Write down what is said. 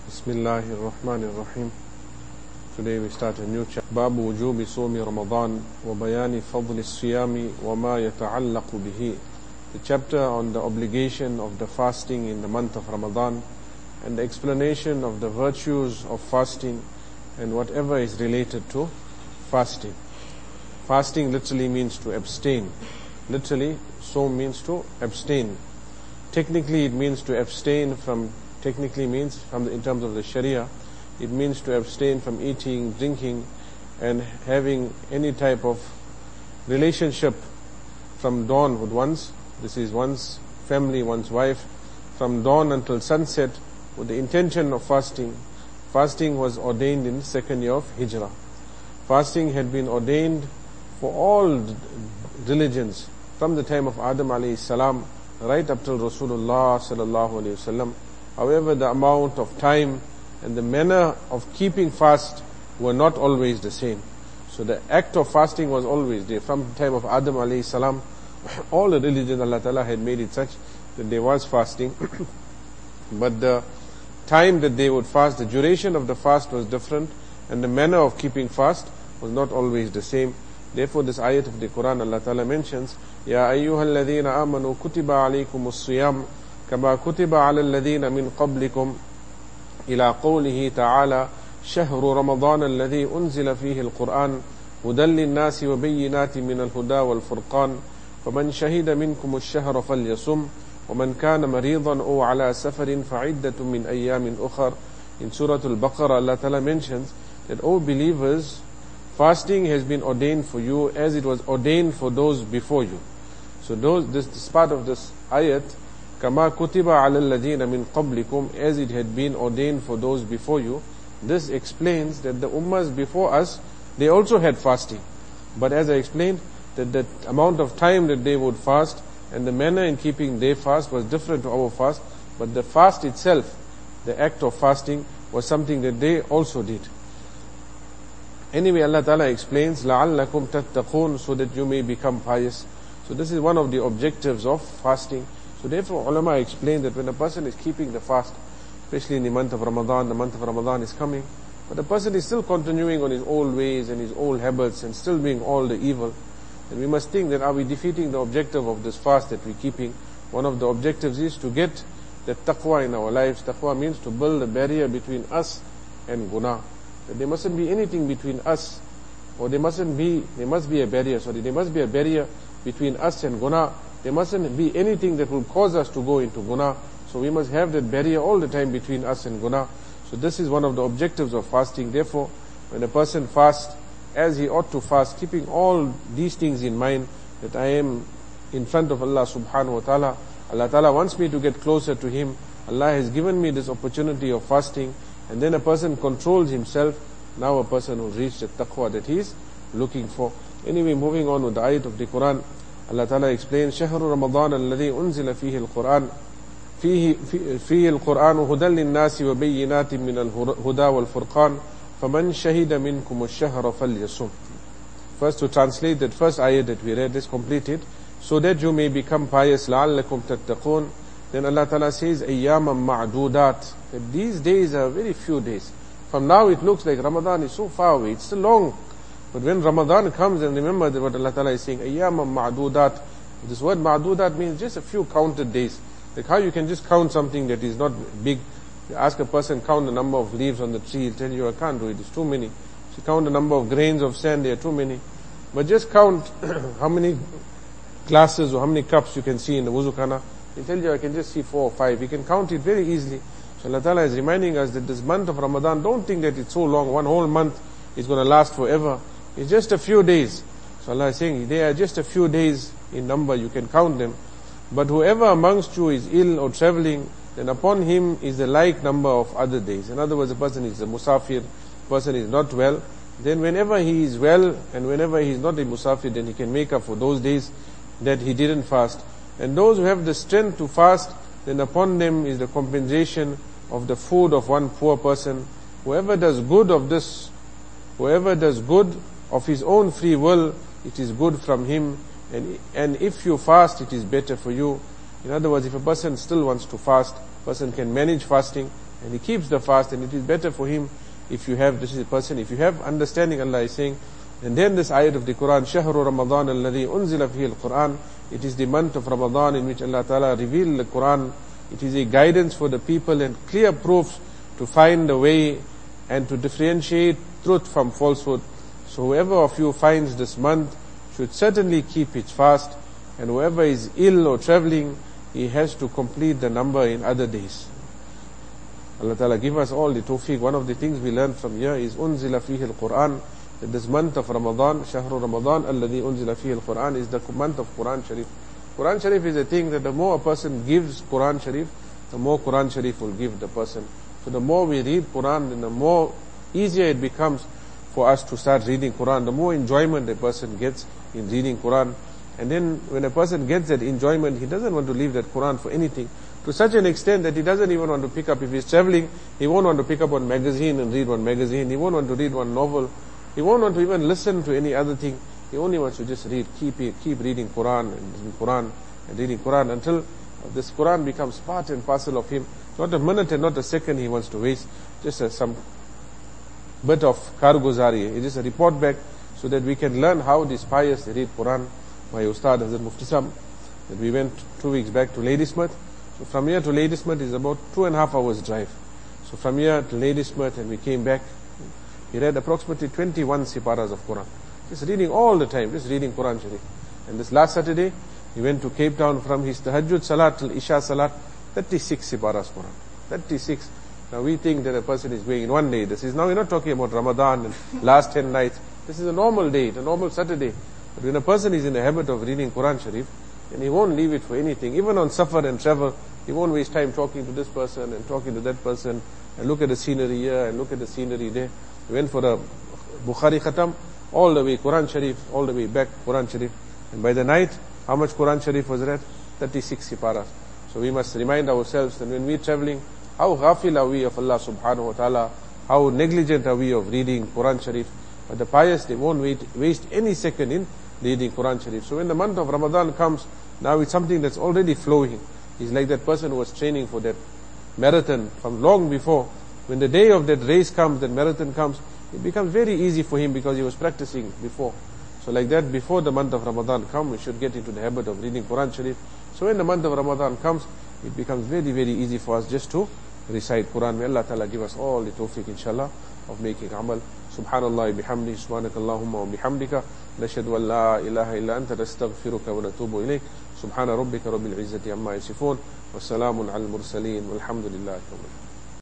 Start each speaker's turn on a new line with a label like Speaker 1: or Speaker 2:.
Speaker 1: Bismillahir Rahmanir Rahim. Today we start a new chapter. Babu wujubi sawmi Ramadan wa bayani fadli siyami wa ma yata'allaqu bihi. The chapter on the obligation of the fasting in the month of Ramadan and the explanation of the virtues of fasting and whatever is related to fasting. Fasting literally means to abstain. Literally, sawm means to abstain. Technically, it means to abstain from. Technically means, in terms of the Sharia, it means to abstain from eating, drinking, and having any type of relationship from dawn with one's. This is one's family, one's wife, from dawn until sunset, with the intention of fasting. Fasting was ordained in the second year of Hijrah. Fasting had been ordained for all religions from the time of Adam alayhi salam right up till Rasulullah sallallahu alayhi wasallam. However, the amount of time and the manner of keeping fast were not always the same. So the act of fasting was always there. From the time of Adam alayhi salam, all the religions Allah Ta'ala had made it such that there was fasting. But the time that they would fast, the duration of the fast was different, and the manner of keeping fast was not always the same. Therefore, this ayat of the Quran, Allah Ta'ala mentions, Ya ayyuhal ladhina amanu kutiba alaykumus siyam كما كتب على الذين من قبلكم إلى قوله تعالى شهر رمضان الذي أنزل فيه القرآن هدى للناس وبينات من الهدى والفرقان فمن شهد منكم الشهر فليصم ومن كان مريضا أو على سفر فعدة من أيام أخر. In Surah Al-Baqarah, Allah Ta'ala mentions that, O believers, fasting has been ordained for you as it was ordained for those before you. So this part of this ayat, كما كتب على الذين من قبلكم, as it had been ordained for those before you. This explains that the ummahs before us, they also had fasting. But as I explained, that the amount of time that they would fast and the manner in keeping their fast was different to our fast. But the fast itself, the act of fasting, was something that they also did. Anyway, Allah Ta'ala explains, لَعَلَّكُمْ تَتَّقُونَ, so that you may become pious. So this is one of the objectives of fasting. So therefore, ulama explain that when a person is keeping the fast, especially in the month of Ramadan is coming, but the person is still continuing on his old ways and his old habits and still doing all the evil, then we must think that, are we defeating the objective of this fast that we're keeping? One of the objectives is to get the taqwa in our lives. Taqwa means to build a barrier between us and guna. That there mustn't be anything between us, or there must be a barrier between us and guna. There mustn't be anything that will cause us to go into guna. So we must have that barrier all the time between us and guna. So this is one of the objectives of fasting. Therefore, when a person fasts as he ought to fast, keeping all these things in mind, that I am in front of Allah subhanahu wa ta'ala, Allah ta'ala wants me to get closer to Him, Allah has given me this opportunity of fasting, and then a person controls himself, now a person will reach the taqwa that he is looking for. Anyway, moving on with the ayat of the Quran, Allah Ta'ala explains, شهر رمضان الذي أنزل فيه القرآن فيه القرآن هدى للناس وبينات من الهدى والفرقان فمن شهد منكم الشهر فليصم. First, to translate that first ayat that we read, let's complete it. So that you may become pious, لعلكم تتقون. Then Allah Ta'ala says, أياما معدودات, that these days are very few days. From now it looks like Ramadan is so far away, it's still long. But when Ramadan comes, and remember that what Allah Ta'ala is saying, أياما معدودات. This word معدودات means just a few counted days. Like how you can just count something that is not big. You ask a person, count the number of leaves on the tree, he'll tell you, I can't do it, it's too many. If you count the number of grains of sand, there are too many. But just count how many glasses or how many cups you can see in the wuzu khana. He'll tell you, I can just see 4 or 5. You can count it very easily. So Allah Ta'ala is reminding us that this month of Ramadan, don't think that it's so long, one whole month is going to last forever. It's just a few days. So Allah is saying, they are just a few days in number, you can count them. But whoever amongst you is ill or traveling, then upon him is the like number of other days. In other words, a person is a musafir, person is not well, then whenever he is well and whenever he is not a musafir, then he can make up for those days that he didn't fast. And those who have the strength to fast, then upon them is the compensation of the food of one poor person. Whoever does good of this, whoever does good of his own free will, it is good from him, and if you fast, it is better for you. In other words, if a person still wants to fast, person can manage fasting and he keeps the fast, and it is better for him if you have, this is a person, if you have understanding, Allah is saying. And then this ayat of the Quran, Shahru Ramadan alladhi unzila fihi al-Quran, it is the month of Ramadan in which Allah Ta'ala revealed the Quran. It is a guidance for the people and clear proofs to find the way and to differentiate truth from falsehood. So whoever of you finds this month should certainly keep its fast, and whoever is ill or traveling, he has to complete the number in other days. Allah Ta'ala give us all the tawfiq. One of the things we learn from here is unzila fihi al-Quran, that this month of Ramadan, Shahru Ramadan alladhi unzila fihi al-Quran, is the month of Quran Sharif. Quran Sharif is a thing that the more a person gives Quran Sharif, the more Quran Sharif will give the person. So the more we read Quran, then the more easier it becomes for us to start reading Quran, the more enjoyment a person gets in reading Quran. And then when a person gets that enjoyment, he doesn't want to leave that Quran for anything. To such an extent that he doesn't even want to pick up, if he's traveling, he won't want to pick up one magazine and read one magazine. He won't want to read one novel. He won't want to even listen to any other thing. He only wants to just read, keep reading Quran and reading Quran until this Quran becomes part and parcel of him. Not a minute and not a second he wants to waste. Just some bit of karguzari. It is a report back so that we can learn how these pious read Quran. My Ustad Hazrat Mufti Sahib, that we went 2 weeks back to Ladysmith. So from here to Ladysmith is about 2.5 hours drive. So from here to Ladysmith, and we came back. He read approximately 21 siparas of Quran. Just reading all the time, just reading Quran Sharif. And this last Saturday, he went to Cape Town from his Tahajjud Salat till Isha Salat, 36 siparas Quran. 36. Now we think that a person is going in one day. This is, now we're not talking about Ramadan and last 10 nights. This is a normal day, a normal Saturday. But when a person is in the habit of reading Quran Sharif, and he won't leave it for anything, even on safar and travel, he won't waste time talking to this person and talking to that person, and look at the scenery here and look at the scenery there. He went for a Bukhari Khatam, all the way Quran Sharif, all the way back Quran Sharif. And by the night, how much Quran Sharif was read? 36 siparas. So we must remind ourselves that when we're traveling, how ghafil are we of Allah subhanahu wa ta'ala, how negligent are we of reading Quran Sharif. But the pious, they won't waste any second in reading Quran Sharif. So when the month of Ramadan comes, now it's something that's already flowing. It's like that person who was training for that marathon from long before. When the day of that race comes, that marathon comes, it becomes very easy for him because he was practicing before. So like that, before the month of Ramadan comes, we should get into the habit of reading Quran Sharif. So when the month of Ramadan comes, it becomes very, very easy for us just to recite Quran. May Allah Ta'ala give us all the tawfiq, inshallah, of making amal. Subhanallah bihamdi, subhanakallahumma wa bihamdika, nashhadu an la ilaha illa anta, nastaghfiruka wa natubu ilayk. Subhana rabbika rabbil izzati amma yasifun, wa salamun al mursaleen, walhamdulillahi rabbil alamin.